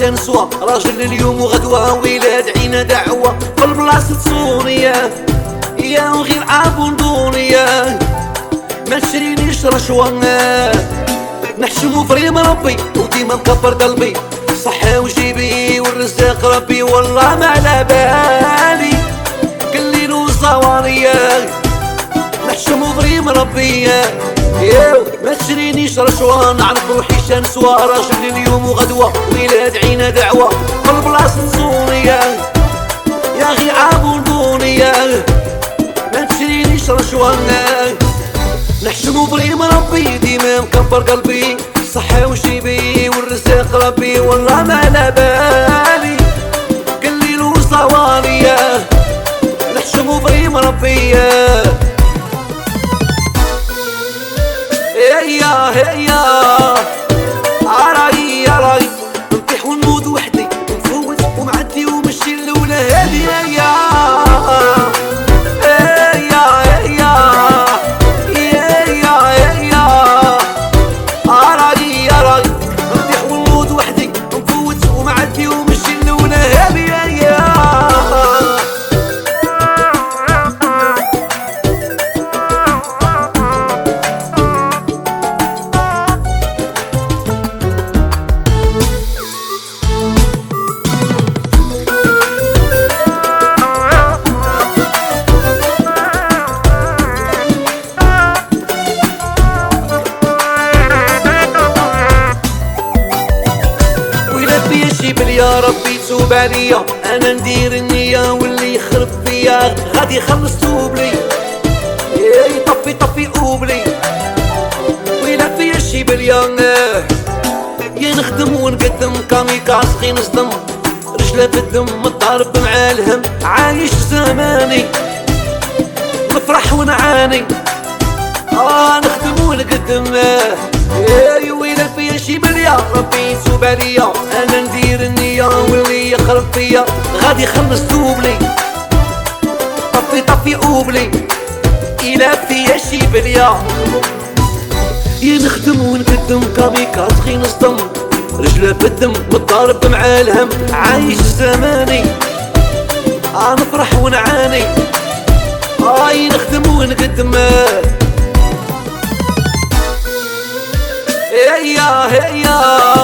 نسوى راجل اليوم وغدوة ولاد عينا دعوة في البلاصة سوريا يا غير عاب دنيا ما تشرينيش رشوة نحشم فريم ربي وديما مكبر قلبي صحة وجيبي والرزاق ربي والله ما على بالي قليل وصواريا نحشم فريم ربي ما تشرينيش رشوة نعرف روحي شنسوى راجل اليوم وغدوة ولاد عينا دعوة في البلاصة سوريا يا غي عاب دنيا ما تشرينيش رشوة نحشم بريم ربي ديما مكبر قلبي صحة وجيبي والرزاق ربي والله ما على بالي قليل وصواريا نحشم بريم ربي هيا هيا عراي عراي نطيح ونموت وحدي نفوت ومعدي ومشي الاولى هادي هيا يا ربي توب عليا انا ندير النية واللي يخرب فيا غادي يخلص توب لي يطفي طفي اوبلي ويلا فيا شي بليا يا نخدم ونقدم كاميكاز غي نصدم رجله في الدم متضارب مع الهم عايش زماني نفرح ونعاني نخدم ونقدم ويلا فيا شي بليا ربي يتوب عليا انا ندير النية واللي يخرب فيا غادي يخلص توبلي طفي طفي اوبلي إلا فيا شي بليا يا نخدم ونقدم كاميكاز غي نصدم رجله في الدم متضارب مع الهم عايش زماني نفرح ونعاني نخدم ونقدم هيا هيا